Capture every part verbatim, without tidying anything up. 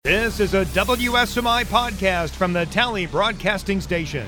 This is a W S M I podcast from the Tally Broadcasting Station.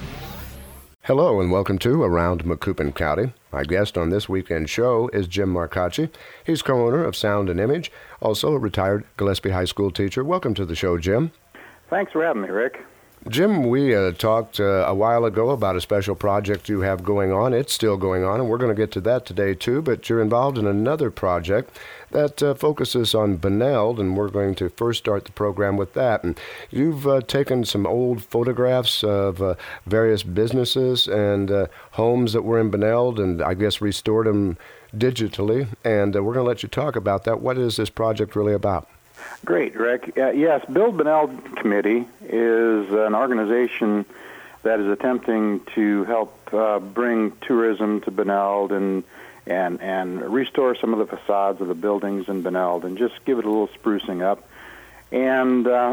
Hello and welcome to Around Macoupin County. My guest on this weekend show is Jim Marcacci. He's co-owner of Sound and Image, also a retired Gillespie High School teacher. Welcome to the show, Jim. Thanks for having me, Rick. Jim, we uh, talked uh, a while ago about a special project you have going on. It's still going on, and we're going to get to that today, too. But you're involved in another project that uh, focuses on Beneld, and we're going to first start the program with that. And you've uh, taken some old photographs of uh, various businesses and uh, homes that were in Beneld, and I guess restored them digitally. And uh, we're going to let you talk about that. What is this project really about? Great, Rick. Uh, yes, Build Beneld Committee is an organization that is attempting to help uh, bring tourism to Beneld and and and restore some of the facades of the buildings in Beneld and just give it a little sprucing up. And uh,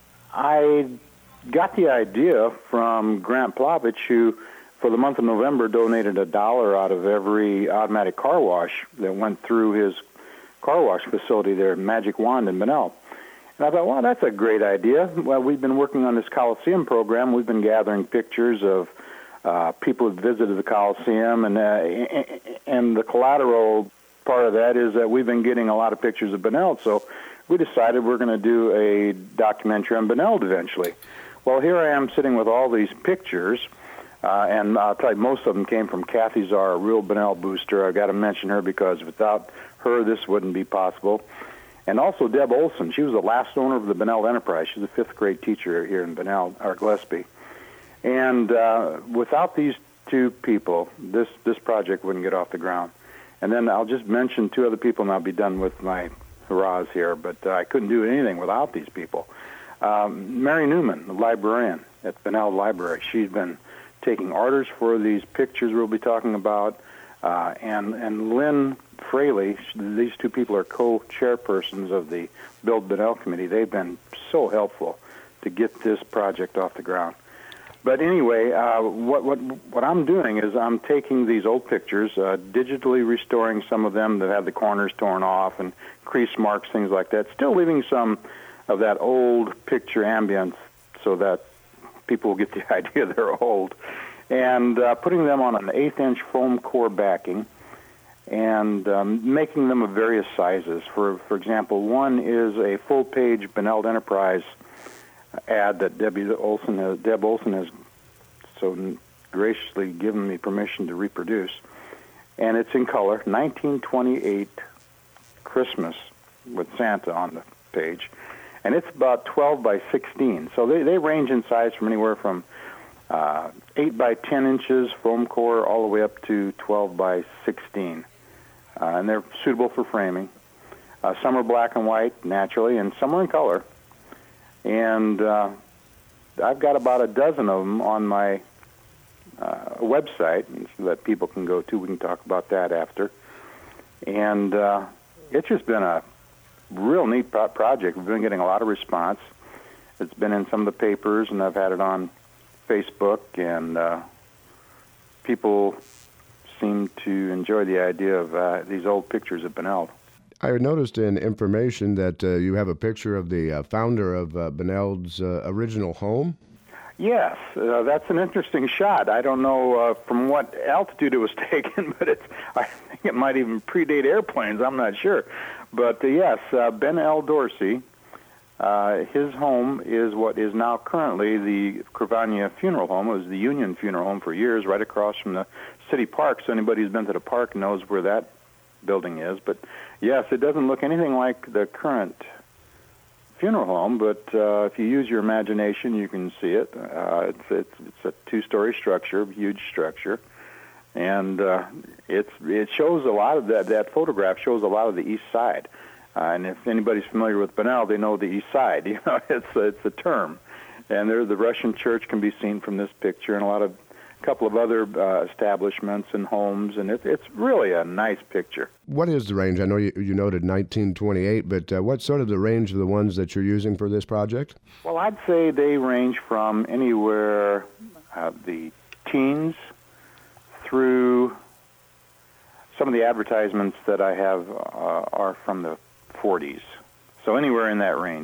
I got the idea from Grant Plavich, who for the month of November donated a dollar out of every automatic car wash that went through his car wash facility there, Magic Wand in Beneld. And I thought, well, that's a great idea. Well, we've been working on this Coliseum program. We've been gathering pictures of uh, people who visited the Coliseum, and uh, and the collateral part of that is that we've been getting a lot of pictures of Beneld. So we decided we're going to do a documentary on Beneld eventually. Well, here I am sitting with all these pictures, uh, and I'll tell you, most of them came from Kathy Czar, a real Beneld booster. I've got to mention her because without her, this wouldn't be possible. And also Deb Olson. She was the last owner of the Beneld Enterprise. She's a fifth grade teacher here in Beneld, or Gillespie. And uh, without these two people, this, this project wouldn't get off the ground. And then I'll just mention two other people, and I'll be done with my hurrahs here. But uh, I couldn't do anything without these people. Um, Mary Newman, the librarian at Beneld Library. She's been taking orders for these pictures we'll be talking about. Uh, and, and Lynn Fraley, these two people are co-chairpersons of the Build Beneld Committee. They've been so helpful to get this project off the ground. But anyway, uh, what, what, what I'm doing is I'm taking these old pictures, uh, digitally restoring some of them that have the corners torn off and crease marks, things like that, still leaving some of that old picture ambience so that people will get the idea they're old, and uh, putting them on an eighth-inch foam core backing and um, making them of various sizes. For for example, one is a full-page Beneld Enterprise ad that Debbie Olson has, Deb Olson has so graciously given me permission to reproduce, and it's in color, nineteen twenty-eight Christmas with Santa on the page, and it's about twelve by sixteen. So they, they range in size from anywhere from uh, eight by ten inches foam core all the way up to twelve by sixteen. Uh, and they're suitable for framing. Uh, some are black and white, naturally, and some are in color. And uh, I've got about a dozen of them on my uh, website that people can go to. We can talk about that after. And uh, it's just been a real neat pro- project. We've been getting a lot of response. It's been in some of the papers, and I've had it on Facebook, and uh, people seem to enjoy the idea of uh, these old pictures of Beneld. I noticed in information that uh, you have a picture of the uh, founder of uh, Beneld's uh, original home. Yes, uh, that's an interesting shot. I don't know uh, from what altitude it was taken, but it's, I think it might even predate airplanes. I'm not sure. But uh, yes, uh, Ben L. Dorsey, uh, his home is what is now currently the Crevania Funeral Home. It was the Union Funeral Home for years, right across from the city park. So anybody who's been to the park knows where that building is. But yes, it doesn't look anything like the current funeral home, but uh, if you use your imagination, you can see it. Uh, it's, it's it's a two-story structure, huge structure, and uh, it's it shows a lot of that. That photograph shows a lot of the east side. Uh, and if anybody's familiar with Beneld, they know the east side. You know, it's it's a term, and there the Russian church can be seen from this picture, and a lot of a couple of other uh, establishments and homes, and it, it's really a nice picture. What is the range? I know you, you noted nineteen twenty-eight, but uh, what's sort of the range of the ones that you're using for this project? Well, I'd say they range from anywhere uh, the teens through some of the advertisements that I have uh, are from the forties. So anywhere in that range.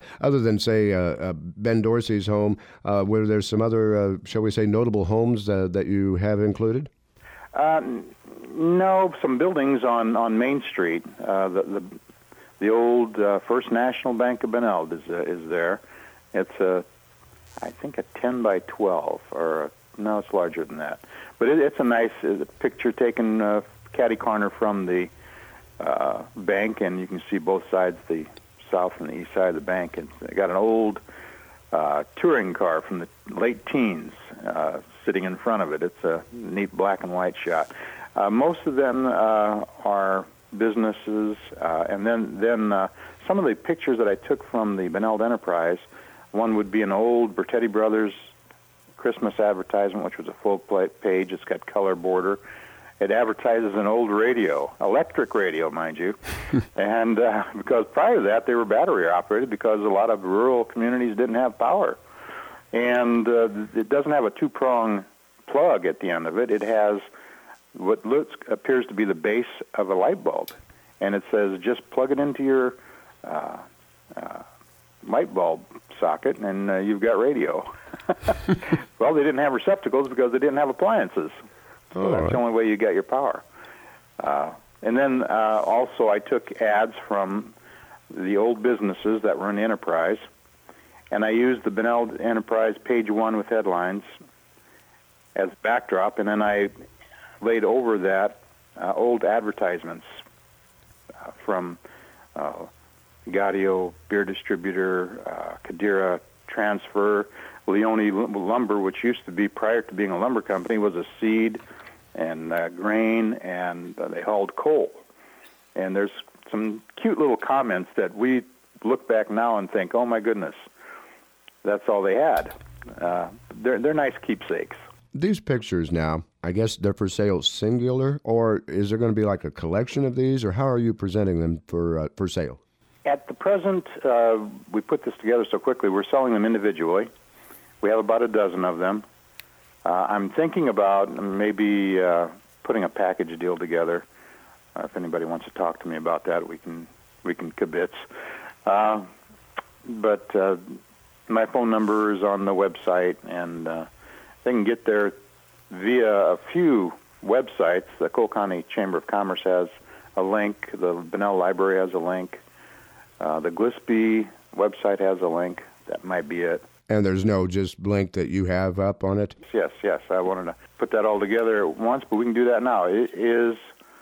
Other than, say, uh, uh, Ben Dorsey's home, uh, were there some other, uh, shall we say, notable homes uh, that you have included? Uh, no, some buildings on, on Main Street. Uh, the, the the old uh, First National Bank of Benilde is uh, is there. It's a, I think a ten by twelve, or a, no, it's larger than that. But it, it's a nice uh, picture taken uh, catty corner from the uh, bank, and you can see both sides, the south and the east side of the bank. It's got an old uh, touring car from the late teens uh, sitting in front of it. It's a neat black and white shot. Uh, most of them uh, are businesses, uh, and then then uh, some of the pictures that I took from the Benilde Enterprise. One would be an old Bertetti Brothers Christmas advertisement, which was a full page. It's got color border. It advertises an old radio, electric radio, mind you, and uh, because prior to that they were battery operated because a lot of rural communities didn't have power. And uh, it doesn't have a two-prong plug at the end of it. It has what looks appears to be the base of a light bulb, and it says just plug it into your uh, uh, light bulb socket, and uh, you've got radio. Well, they didn't have receptacles because they didn't have appliances. So oh, that's right. the only way you get your power. Uh, and then uh, also I took ads from the old businesses that were in the Enterprise, and I used the Benilde Enterprise page one with headlines as backdrop, and then I laid over that uh, old advertisements uh, from uh, Gaudio Beer Distributor, uh, Kadira Transfer, Leone Lumber, which used to be, prior to being a lumber company, was a seed and uh, grain, and uh, they hauled coal. And there's some cute little comments that we look back now and think, oh my goodness, that's all they had. Uh, they're they're nice keepsakes. These pictures now, I guess they're for sale singular, or is there going to be like a collection of these, or how are you presenting them for uh, for sale? At the present, uh, we put this together so quickly, we're selling them individually. We have about a dozen of them. Uh, I'm thinking about maybe uh, putting a package deal together. Uh, if anybody wants to talk to me about that, we can we can kibitz. Uh, but uh, my phone number is on the website, and uh, they can get there via a few websites. The Cole County Chamber of Commerce has a link. The Benilde Library has a link. Uh, the Gillespie website has a link. That might be it. And there's no just link that you have up on it? Yes, yes. I wanted to put that all together at once, but we can do that now. It is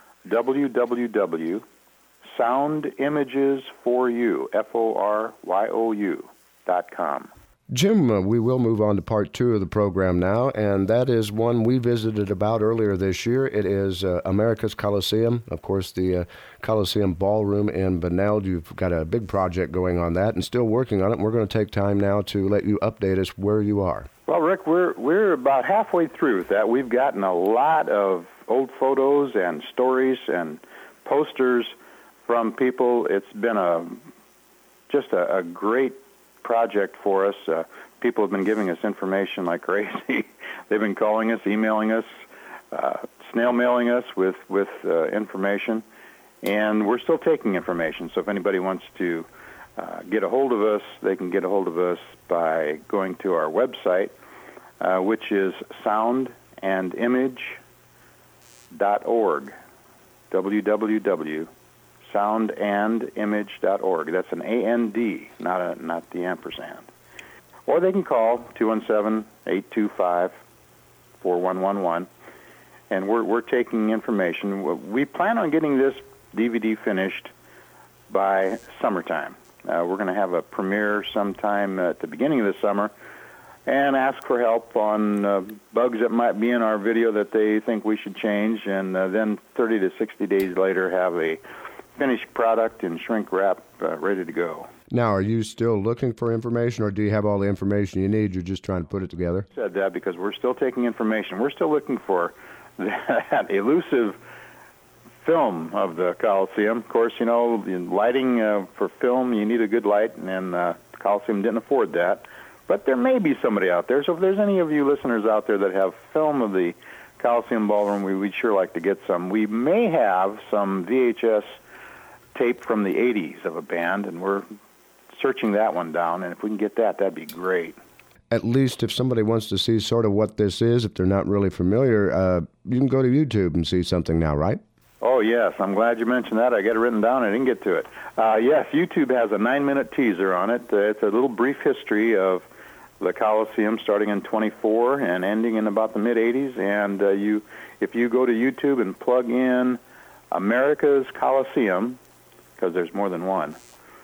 w w w dot sound images for you, F O R Y O U, dot com. Jim, uh, we will move on to part two of the program now, and that is one we visited about earlier this year. It is uh, America's Coliseum, of course, the uh, Coliseum Ballroom in Benilde. You've got a big project going on that and still working on it. We're going to take time now to let you update us where you are. Well, Rick, we're we're about halfway through with that. We've gotten a lot of old photos and stories and posters from people. It's been a just a, a great project for us. Uh, people have been giving us information like crazy. They've been calling us, emailing us, uh, snail mailing us with with uh, information, and we're still taking information. So if anybody wants to uh, get a hold of us, they can get a hold of us by going to our website, uh, which is sound and image dot org. w w w dot sound and image dot org. That's an A N D, not a not the ampersand. Or they can call two one seven, eight two five, four one one one, and we're we're taking information. We plan on getting this D V D finished by summertime. Uh, we're going to have a premiere sometime at the beginning of the summer, and ask for help on uh, bugs that might be in our video that they think we should change, and uh, then thirty to sixty days later have a finished product in shrink wrap uh, ready to go. Now, are you still looking for information, or do you have all the information you need? You're just trying to put it together? I said that because we're still taking information. We're still looking for that elusive film of the Coliseum. Of course, you know, lighting uh, for film, you need a good light, and uh, the Coliseum didn't afford that. But there may be somebody out there. So if there's any of you listeners out there that have film of the Coliseum Ballroom, we, we'd sure like to get some. We may have some V H S tape from the eighties of a band, and we're searching that one down, and if we can get that, that'd be great. At least if somebody wants to see sort of what this is, if they're not really familiar, uh, you can go to YouTube and see something now, right? Oh, yes. I'm glad you mentioned that. I got it written down. I didn't get to it. Uh, yes, YouTube has a nine-minute teaser on it. Uh, it's a little brief history of the Coliseum starting in twenty-four and ending in about the mid-eighties. And uh, you, if you go to YouTube and plug in America's Coliseum, because there's more than one,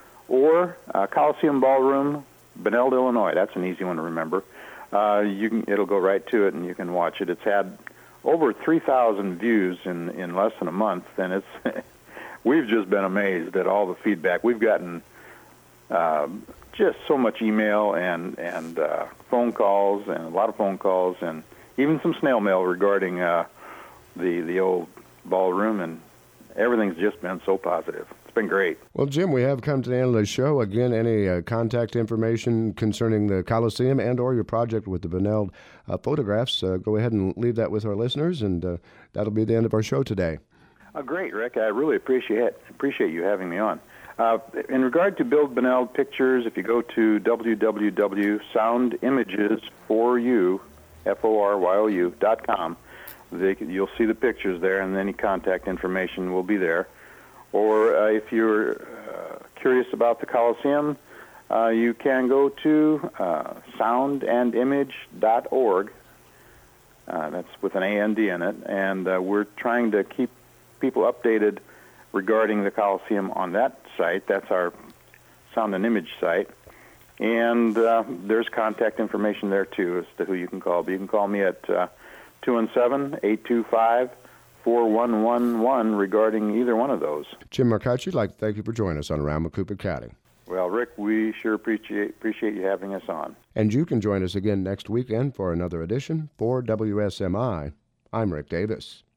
or uh, Coliseum Ballroom, Benilde, Illinois. That's an easy one to remember. Uh, you can, it'll go right to it, and you can watch it. It's had over three thousand views in, in less than a month, and it's we've just been amazed at all the feedback. We've gotten uh, just so much email and, and uh, phone calls, and a lot of phone calls, and even some snail mail regarding uh, the, the old ballroom, and everything's just been so positive. It's been great. Well, Jim, we have come to the end of the show. Again, any uh, contact information concerning the Coliseum and or your project with the Benilde uh, photographs, uh, go ahead and leave that with our listeners, and uh, that'll be the end of our show today. Oh, great, Rick. I really appreciate appreciate you having me on. Uh, in regard to Build Benilde pictures, if you go to w w w dot sound images for you, F O R Y O U, dot com, they, you'll see the pictures there, and any contact information will be there. Or uh, if you're uh, curious about the Coliseum, uh, you can go to uh, sound and image dot org. Uh, that's with an A N D in it. And uh, we're trying to keep people updated regarding the Coliseum on that site. That's our Sound and Image site. And uh, there's contact information there, too, as to who you can call. But you can call me at uh, two one seven, eight two five, four one one one regarding either one of those. Jim Marcacci, I'd like to thank you for joining us on Around Macoupin County. Well, Rick, we sure appreciate appreciate you having us on. And you can join us again next weekend for another edition. For W S M I, I'm Rick Davis.